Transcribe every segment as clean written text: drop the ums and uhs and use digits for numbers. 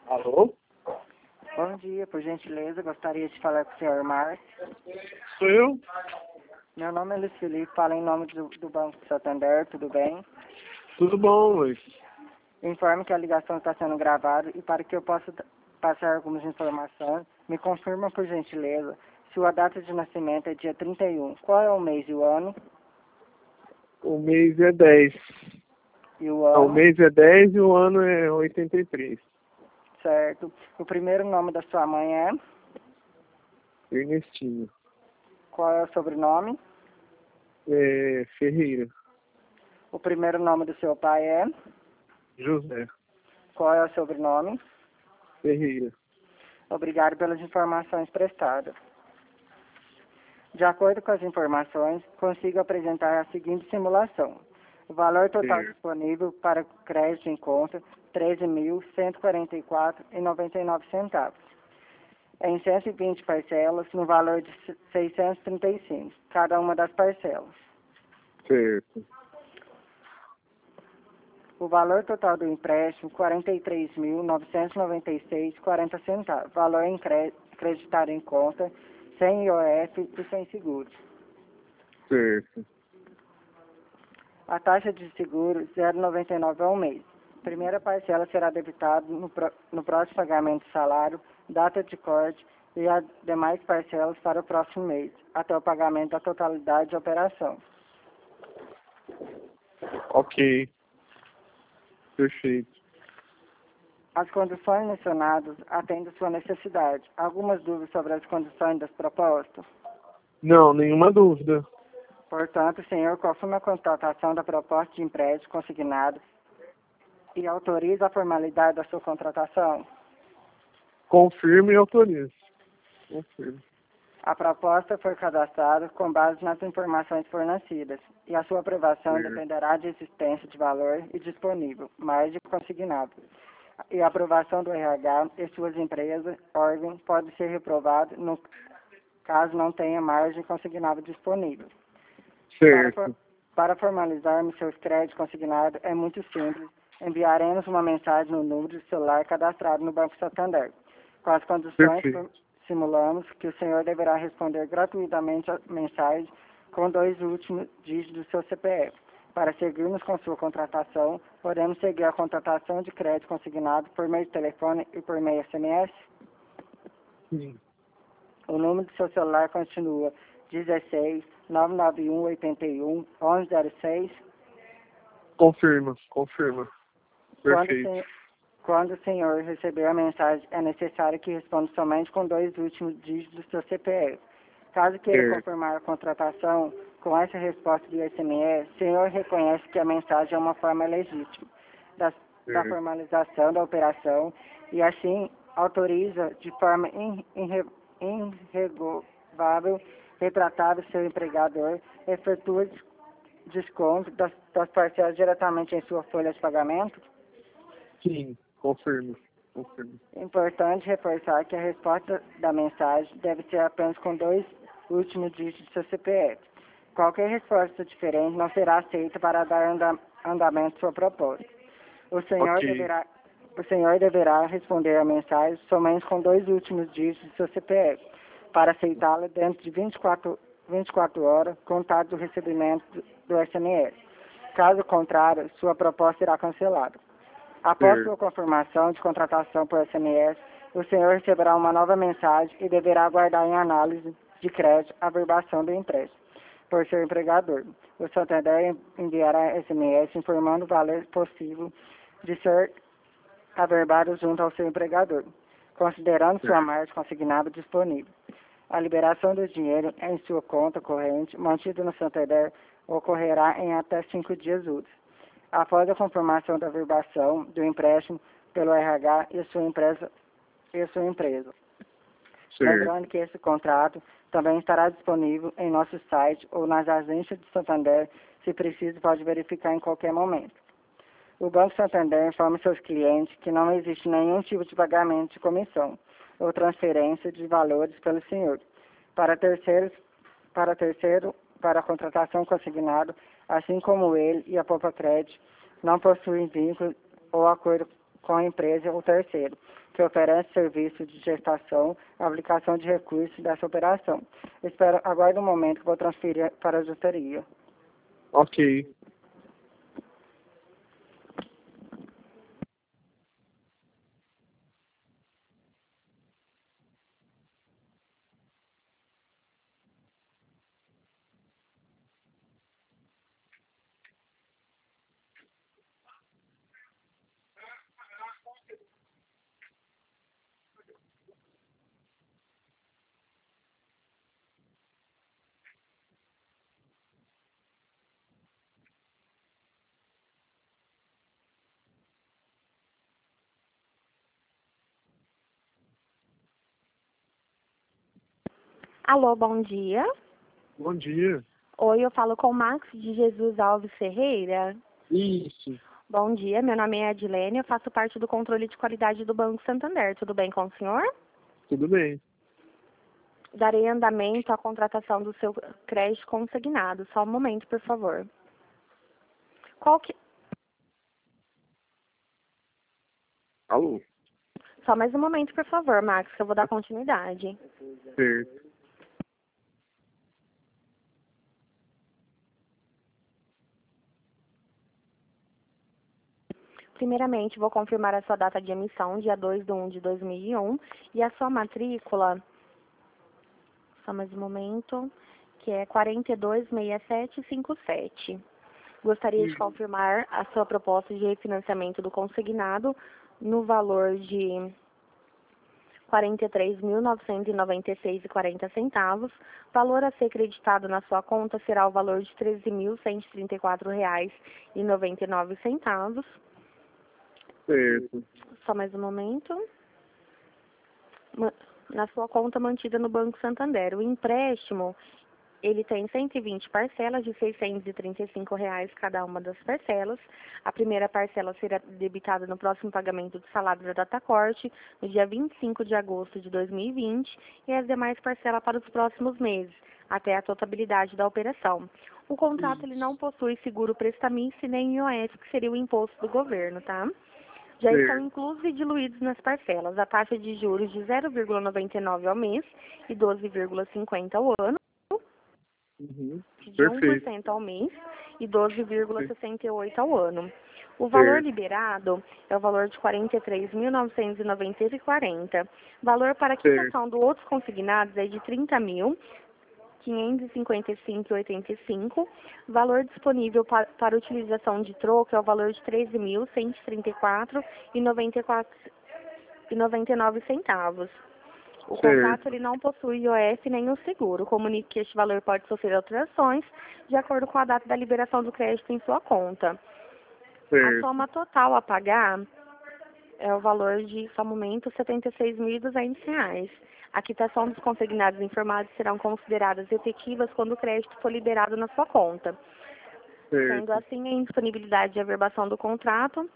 Alô? Bom dia, por gentileza, gostaria de falar com o senhor Márcio. Sou eu? Meu nome é Luiz Felipe, falo em nome do Banco Santander, tudo bem? Tudo bom, Luiz? Informe que a ligação está sendo gravada e para que eu possa passar algumas informações, me confirma por gentileza, sua data de nascimento é dia 31. Qual é o mês e o ano? O mês é 10. E o Não, o ano? mês é 10 e o ano é 83. Certo. O primeiro nome da sua mãe é? Ernestinho. Qual é o sobrenome? Ferreira. O primeiro nome do seu pai é? José. Qual é o sobrenome? Ferreira. Obrigado pelas informações prestadas. De acordo com as informações, consigo apresentar a seguinte simulação. O valor total Certo. disponível para crédito em conta, R$ 13.144,99. Em 120 parcelas, no valor de R$ 635, cada uma das parcelas. Certo. O valor total do empréstimo, R$ 43.996,40. Valor em creditado em conta, sem IOF e sem seguros. Certo. A taxa de seguro, R$ 0,99 ao mês. Primeira parcela será debitada no próximo pagamento do salário, data de corte e as demais parcelas para o próximo mês, até o pagamento da totalidade da operação. Ok. Perfeito. As condições mencionadas atendem sua necessidade. Algumas dúvidas sobre as condições das propostas? Não, nenhuma dúvida. Portanto, o senhor confirma a contratação da proposta de empréstimo consignado e autoriza a formalidade da sua contratação? Confirme e autorize. Confirme. A proposta foi cadastrada com base nas informações fornecidas e a sua aprovação Certo. dependerá de existência de valor e disponível, mais de consignado. E a aprovação do RH e suas empresas, órgãos, pode ser reprovado no caso não tenha margem consignável disponível. Certo. Para formalizarmos seus créditos consignados é muito simples. Enviaremos uma mensagem no número de celular cadastrado no Banco Santander. Com as condições, Perfeito. simulamos que o senhor deverá responder gratuitamente a mensagem com 2 últimos dígitos do seu CPF. Para seguirmos com sua contratação, podemos seguir a contratação de crédito consignado por meio de telefone e por meio SMS. Sim. O número do seu celular continua 16 991 81 1106. Confirma. Confirma. Perfeito. Quando o senhor receber a mensagem, é necessário que responda somente com 2 últimos dígitos do seu CPF. Caso queira Certo. confirmar a contratação com essa resposta do SMS, o senhor reconhece que a mensagem é uma forma legítima da Certo. formalização da operação e assim autoriza de forma irrevogável, retratável seu empregador, efetua desconto das parcelas diretamente em sua folha de pagamento. Sim. Confirma. Confirma. É importante reforçar que a resposta da mensagem deve ser apenas com 2 últimos dígitos do seu CPF. Qualquer resposta diferente não será aceita para dar andamento à sua proposta. O senhor deverá responder a mensagem somente com 2 últimos dígitos do seu CPF, para aceitá-la dentro de 24 horas, contado do recebimento do SMS. Caso contrário, sua proposta será cancelada. Após Certo. sua confirmação de contratação por SMS, o senhor receberá uma nova mensagem e deverá aguardar em análise de crédito a averbação do empréstimo por seu empregador. O Santander enviará SMS informando o valor possível de ser averbado junto ao seu empregador, considerando sua margem consignada disponível. A liberação do dinheiro em sua conta corrente, mantida no Santander, ocorrerá em até 5 dias úteis. Após a confirmação da averbação do empréstimo pelo RH e sua empresa. Certo. Lembrando que esse contrato também estará disponível em nosso site ou nas agências de Santander, se preciso pode verificar em qualquer momento. O Banco Santander informa seus clientes que não existe nenhum tipo de pagamento de comissão ou transferência de valores pelo senhor. Para a contratação consignada, assim como ele e a Poupa Crédito, não possuem vínculo ou acordo com a empresa ou terceiro, que oferece serviço de gestação, aplicação de recursos dessa operação. Aguarde um momento que vou transferir para a auditoria. Ok. Alô, bom dia. Bom dia. Oi, eu falo com o Max de Jesus Alves Ferreira. Isso. Bom dia, meu nome é Adilene, eu faço parte do controle de qualidade do Banco Santander. Tudo bem com o senhor? Tudo bem. Darei andamento à contratação do seu crédito consignado. Só um momento, por favor. Alô? Só mais um momento, por favor, Max, que eu vou dar continuidade. Certo. Primeiramente, vou confirmar a sua data de emissão, dia 2/1/2001, e a sua matrícula, só mais um momento, que é 426757. Gostaria de confirmar a sua proposta de refinanciamento do consignado no valor de R$ 43.996,40. Valor a ser creditado na sua conta será o valor de R$ 13.134,99. Certo. Só mais um momento. Na sua conta mantida no Banco Santander. O empréstimo, ele tem 120 parcelas de R$ 635 cada uma das parcelas. A primeira parcela será debitada no próximo pagamento do salário da datacorte, no dia 25 de agosto de 2020, e as demais parcelas para os próximos meses, até a totalidade da operação. O contrato ele não possui seguro prestamício nem IOF, que seria o imposto do governo, tá? Já estão inclusos e diluídos nas parcelas a taxa de juros de 0,99 ao mês e 12,50 ao ano, Uhum. de Perfeito. 1% ao mês e 12,68 ao ano. O valor liberado é o valor de R$ 43.990,40. Valor para a quitação dos outros consignados é de R$ 30.555,85. Valor disponível para utilização de troco é o valor de R$ 13.134,99. O contrato ele não possui IOF nem o seguro. Comunique que este valor pode sofrer alterações de acordo com a data da liberação do crédito em sua conta. A soma total a pagar é o valor de, só um momento, R$ 76.200. A quitação dos consignados informados serão consideradas efetivas quando o crédito for liberado na sua conta. Sendo assim, a indisponibilidade de averbação do contrato,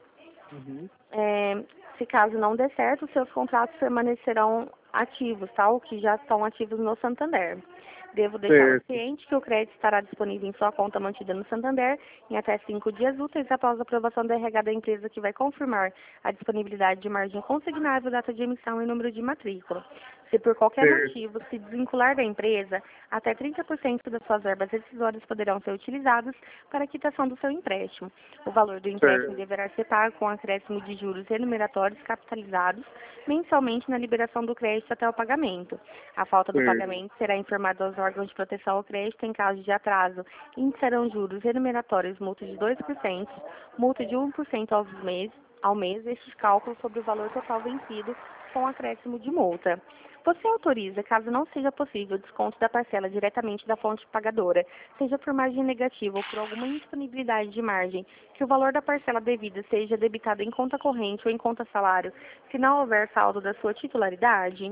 se caso não der certo, seus contratos permanecerão ativos, tá? O que já estão ativos no Santander. Devo deixar o cliente que o crédito estará disponível em sua conta mantida no Santander em até 5 dias úteis após a aprovação da RH da empresa, que vai confirmar a disponibilidade de margem consignável, data de emissão e número de matrícula. Se por qualquer motivo se desvincular da empresa, até 30% das suas verbas rescisórias poderão ser utilizadas para a quitação do seu empréstimo. O valor do empréstimo deverá ser pago com acréscimo de juros remuneratórios capitalizados mensalmente na liberação do crédito até o pagamento. A falta do pagamento será informada aos órgãos de proteção ao crédito em caso de atraso. Iniciarão juros remuneratórios, multa de 2%, multa de 1% ao mês, estes cálculos sobre o valor total vencido com acréscimo de multa. Você autoriza, caso não seja possível, o desconto da parcela diretamente da fonte pagadora, seja por margem negativa ou por alguma indisponibilidade de margem, que o valor da parcela devida seja debitado em conta corrente ou em conta salário, se não houver saldo da sua titularidade?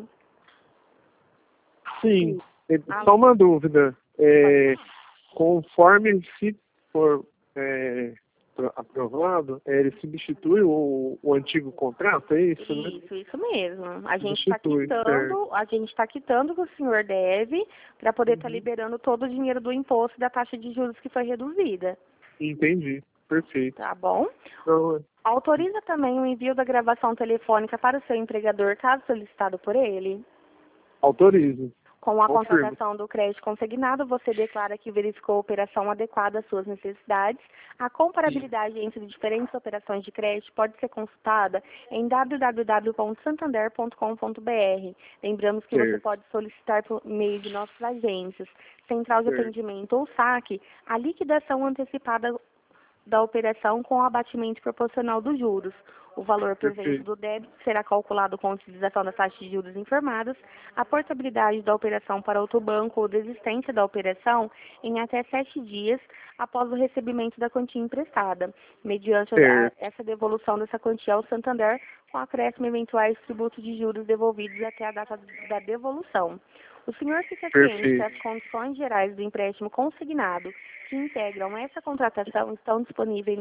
Sim. Só uma dúvida. Conforme se for aprovado, ele substitui o antigo contrato, é isso, né? Isso mesmo. A gente está quitando o que o senhor deve para poder estar liberando todo o dinheiro do imposto da taxa de juros que foi reduzida. Entendi. Perfeito. Tá bom? Então, Autoriza também o envio da gravação telefônica para o seu empregador, caso solicitado por ele? Autorizo. Com a Confirmo. contratação do crédito consignado, você declara que verificou a operação adequada às suas necessidades. A comparabilidade entre diferentes operações de crédito pode ser consultada em www.santander.com.br. Lembramos que você pode solicitar por meio de nossas agências, Central de Atendimento ou SAC, a liquidação antecipada da operação com o abatimento proporcional dos juros. O valor presente do débito será calculado com a utilização das taxas de juros informadas, a portabilidade da operação para outro banco ou desistência da operação em até 7 dias após o recebimento da quantia emprestada, mediante essa devolução dessa quantia ao Santander, com acréscimo eventuais tributos de juros devolvidos até a data da devolução. O senhor fica ciente que as condições gerais do empréstimo consignado que integram essa contratação estão disponíveis em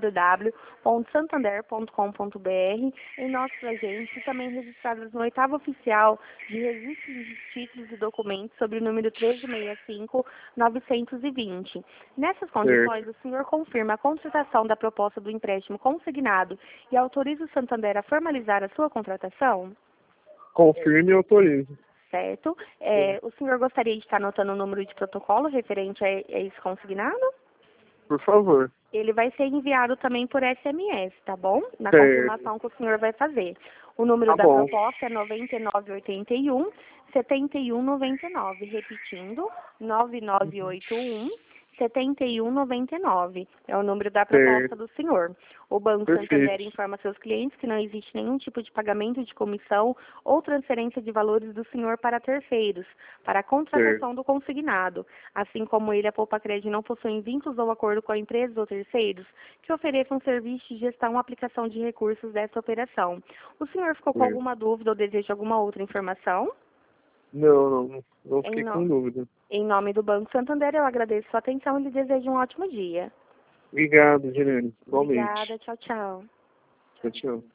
www.santander.com.br, em nossos agentes e também registradas no 8º oficial de registro de títulos e documentos sobre o número 1365-920. Nessas condições, o senhor confirma a contratação da proposta do empréstimo consignado e autoriza o Santander a formalizar a sua contratação? Confirme e autorizo. Certo. O senhor gostaria de estar anotando o número de protocolo referente a esse consignado? Por favor. Ele vai ser enviado também por SMS, tá bom? Na confirmação que o senhor vai fazer. O número da proposta é 9981 7199. Repetindo, 9981 7199. É o número da proposta do senhor. O Banco Santander informa seus clientes que não existe nenhum tipo de pagamento de comissão ou transferência de valores do senhor para terceiros, para a contratação do consignado. Assim como ele, a Poupa Crédito, não possui vínculos ou acordo com a empresa ou terceiros que ofereçam serviço de gestão ou aplicação de recursos dessa operação. O senhor ficou com alguma dúvida ou deseja alguma outra informação? Não fiquei com dúvida. Em nome do Banco Santander, eu agradeço sua atenção e lhe desejo um ótimo dia. Obrigado, Girene. Igualmente. Obrigada, tchau, tchau. Tchau, tchau.